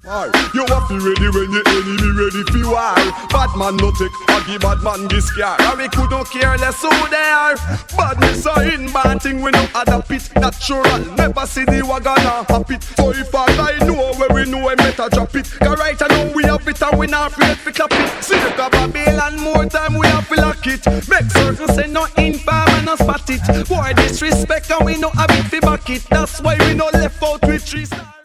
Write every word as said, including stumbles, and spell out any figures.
You have to ready when your enemy ready for war. Bad man no take, I give bad man this car. And we couldn't care less who they are. Badness are in bad thing, we no other pit. Natural, never see the wagon and hop it. So if I die know where we know I better drop it. Cause right now we have it and we not afraid to clap it. See the Babylon more time we have to lock it. Make certain say no infam and no spot it. Boy disrespect and we no have it to back it. That's why we no left out with three stars.